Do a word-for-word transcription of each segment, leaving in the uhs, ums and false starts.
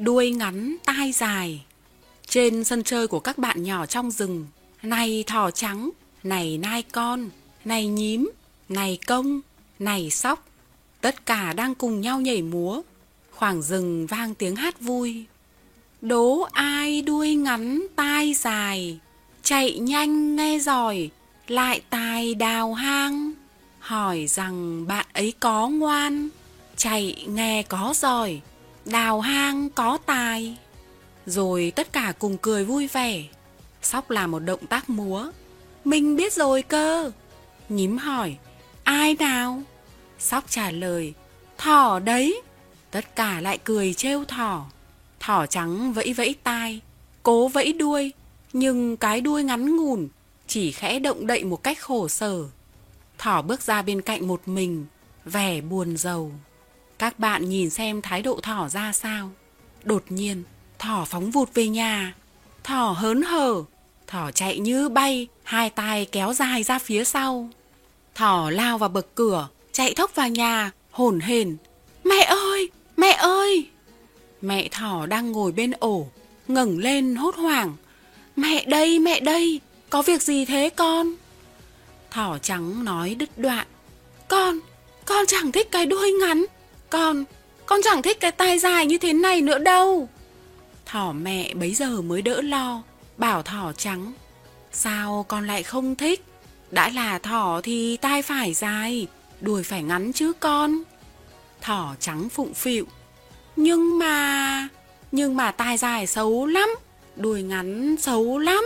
đuôi ngắn, tai dài. Trên sân chơi của các bạn nhỏ trong rừng, này thỏ trắng, này nai con, này nhím, này công, này sóc, tất cả đang cùng nhau nhảy múa. Khoảng rừng vang tiếng hát vui. Đố ai đuôi ngắn tai dài, chạy nhanh nghe giỏi, lại tài đào hang. Hỏi rằng bạn ấy có ngoan, chạy nghe có giỏi, đào hang có tài. Rồi tất cả cùng cười vui vẻ. Sóc làm một động tác múa. Mình biết rồi cơ. Nhím hỏi, ai nào? Sóc trả lời, thỏ đấy. Tất cả lại cười trêu thỏ. Thỏ trắng vẫy vẫy tai, cố vẫy đuôi, nhưng cái đuôi ngắn ngủn, chỉ khẽ động đậy một cách khổ sở. Thỏ bước ra bên cạnh một mình, vẻ buồn rầu. Các bạn nhìn xem thái độ thỏ ra sao. Đột nhiên, thỏ phóng vụt về nhà. Thỏ hớn hở, thỏ chạy như bay, hai tay kéo dài ra phía sau. Thỏ lao vào bậc cửa, chạy thốc vào nhà, hổn hển. Mẹ ơi, mẹ ơi! Mẹ thỏ đang ngồi bên ổ, ngẩng lên hốt hoảng. Mẹ đây, mẹ đây, có việc gì thế con? Thỏ trắng nói đứt đoạn. Con, con chẳng thích cái đuôi ngắn. Con, con chẳng thích cái tai dài như thế này nữa đâu. Thỏ mẹ bấy giờ mới đỡ lo, bảo thỏ trắng. Sao con lại không thích? Đã là thỏ thì tai phải dài, đuôi phải ngắn chứ con. Thỏ trắng phụng phịu. Nhưng mà... Nhưng mà tai dài xấu lắm, đuôi ngắn xấu lắm.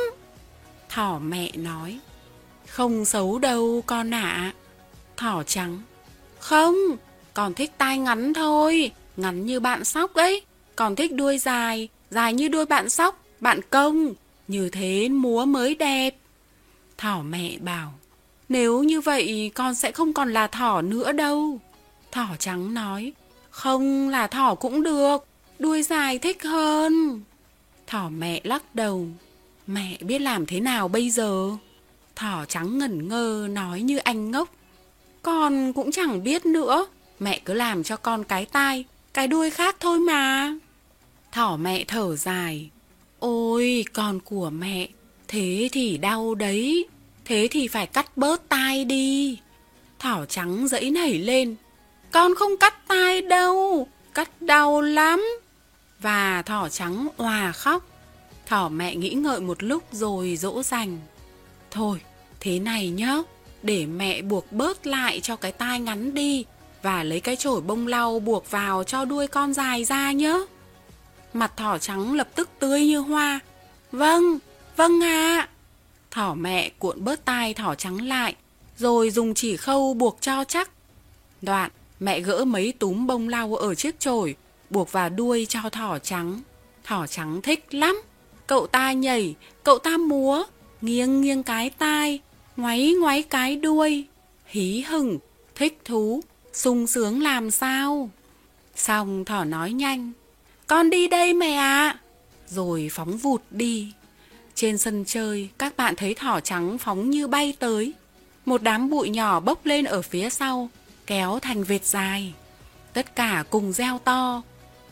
Thỏ mẹ nói. Không xấu đâu con ạ. Thỏ trắng. Không, con thích tai ngắn thôi, ngắn như bạn sóc ấy. Con thích đuôi dài, dài như đuôi bạn sóc, bạn công. Như thế múa mới đẹp. Thỏ mẹ bảo. Nếu như vậy con sẽ không còn là thỏ nữa đâu. Thỏ trắng nói. Không là thỏ cũng được, đuôi dài thích hơn. Thỏ mẹ lắc đầu. Mẹ biết làm thế nào bây giờ? Thỏ trắng ngẩn ngơ nói như anh ngốc. Con cũng chẳng biết nữa. Mẹ cứ làm cho con cái tai, cái đuôi khác thôi mà. Thỏ mẹ thở dài. Ôi con của mẹ, thế thì đau đấy. Thế thì phải cắt bớt tai đi. Thỏ trắng giãy nảy lên. Con không cắt tai đâu, cắt đau lắm. Và thỏ trắng òa khóc. Thỏ mẹ nghĩ ngợi một lúc rồi dỗ dành. Thôi, thế này nhá, để mẹ buộc bớt lại cho cái tai ngắn đi, và lấy cái chổi bông lau buộc vào cho đuôi con dài ra nhá. Mặt thỏ trắng lập tức tươi như hoa. Vâng, vâng ạ. Thỏ mẹ cuộn bớt tai thỏ trắng lại, rồi dùng chỉ khâu buộc cho chắc. Đoạn, mẹ gỡ mấy túm bông lau ở chiếc chổi, buộc vào đuôi cho thỏ trắng. Thỏ trắng thích lắm. Cậu ta nhảy, cậu ta múa, nghiêng nghiêng cái tai, ngoáy ngoáy cái đuôi. Hí hửng, thích thú, sung sướng làm sao. Xong thỏ nói nhanh. Con đi đây mẹ ạ. Rồi phóng vụt đi. Trên sân chơi, các bạn thấy thỏ trắng phóng như bay tới. Một đám bụi nhỏ bốc lên ở phía sau, kéo thành vệt dài. Tất cả cùng reo to.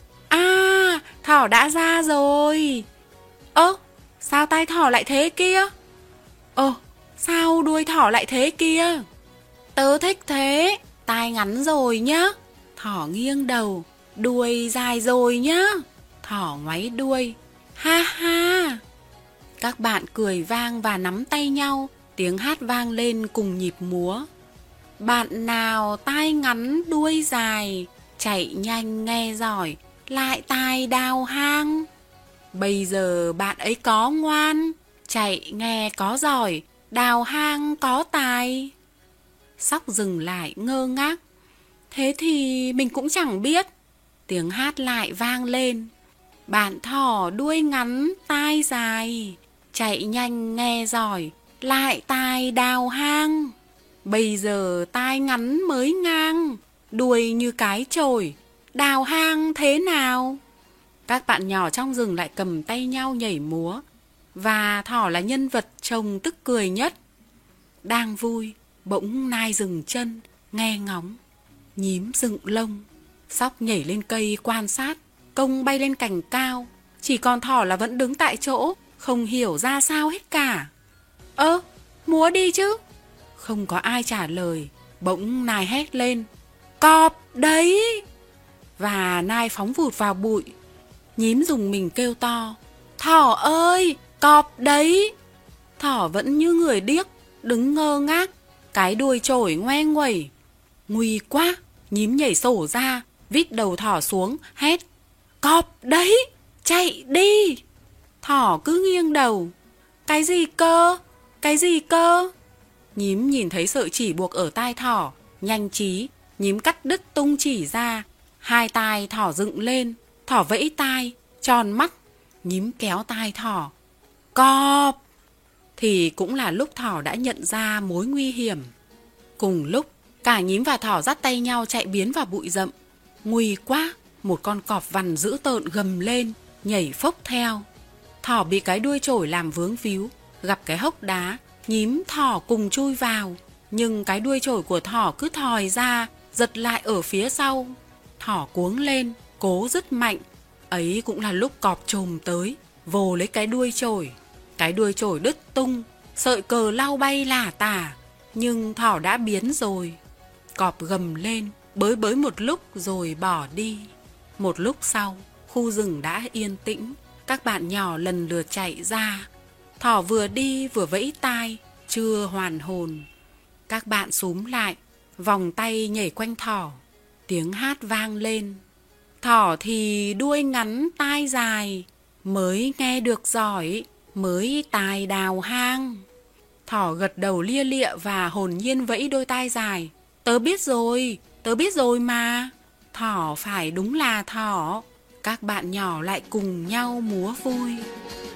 À, thỏ đã ra rồi. Ơ, sao tai thỏ lại thế kia? Ơ, sao đuôi thỏ lại thế kia? Tớ thích thế, tai ngắn rồi nhá. Thỏ nghiêng đầu, đuôi dài rồi nhá. Thỏ ngoáy đuôi. Ha ha. Các bạn cười vang và nắm tay nhau, tiếng hát vang lên cùng nhịp múa. Bạn nào tai ngắn đuôi dài, chạy nhanh nghe giỏi, lại tài đào hang. Bây giờ bạn ấy có ngoan, chạy nghe có giỏi, đào hang có tài. Sóc dừng lại ngơ ngác. Thế thì mình cũng chẳng biết. Tiếng hát lại vang lên. Bạn thỏ đuôi ngắn tai dài, chạy nhanh nghe giỏi, lại tài đào hang. Bây giờ tai ngắn mới ngang, đuôi như cái chổi, đào hang thế nào? Các bạn nhỏ trong rừng lại cầm tay nhau nhảy múa. Và thỏ là nhân vật trông tức cười nhất. Đang vui, bỗng nai dừng chân, nghe ngóng. Nhím dựng lông. Sóc nhảy lên cây quan sát. công bay lên cành cao. Chỉ còn thỏ là vẫn đứng tại chỗ, không hiểu ra sao hết cả. Ơ, múa đi chứ. Không có ai trả lời. Bỗng nai hét lên: Cọp đấy! Và nai phóng vụt vào bụi. Nhím dùng mình kêu to: Thỏ ơi, cọp đấy! Thỏ vẫn như người điếc, đứng ngơ ngác, cái đuôi chổi ngoe nguẩy. Nguy quá! Nhím nhảy sổ ra, vít đầu thỏ xuống, hét: Cọp đấy! Chạy đi! Thỏ cứ nghiêng đầu. Cái gì cơ? Cái gì cơ? Nhím nhìn thấy sợi chỉ buộc ở tai thỏ, nhanh trí, nhím cắt đứt tung chỉ ra. Hai tai thỏ dựng lên, thỏ vẫy tai, tròn mắt. Nhím kéo tai thỏ: Cọp! Thì cũng là lúc thỏ đã nhận ra mối nguy hiểm. Cùng lúc, cả nhím và thỏ dắt tay nhau chạy biến vào bụi rậm. Nguy quá! Một con cọp vằn dữ tợn gầm lên, nhảy phốc theo. Thỏ bị cái đuôi chổi làm vướng víu, gặp cái hốc đá, nhím thỏ cùng chui vào. Nhưng cái đuôi chổi của thỏ cứ thòi ra, giật lại ở phía sau. Thỏ cuống lên, cố dứt mạnh. Ấy cũng là lúc cọp chồm tới, vồ lấy cái đuôi chổi. Cái đuôi chổi đứt tung, sợi cờ lau bay lả tả. Nhưng thỏ đã biến rồi. Cọp gầm lên, bới bới một lúc rồi bỏ đi. Một lúc sau, khu rừng đã yên tĩnh. Các bạn nhỏ lần lượt chạy ra. Thỏ vừa đi vừa vẫy tai, chưa hoàn hồn. Các bạn xúm lại, vòng tay nhảy quanh thỏ. Tiếng hát vang lên: Thỏ thì đuôi ngắn tai dài, mới nghe được giỏi, mới tài đào hang. Thỏ gật đầu lia lịa và hồn nhiên vẫy đôi tai dài: Tớ biết rồi, tớ biết rồi mà. Thỏ phải đúng là thỏ. Các bạn nhỏ lại cùng nhau múa vui.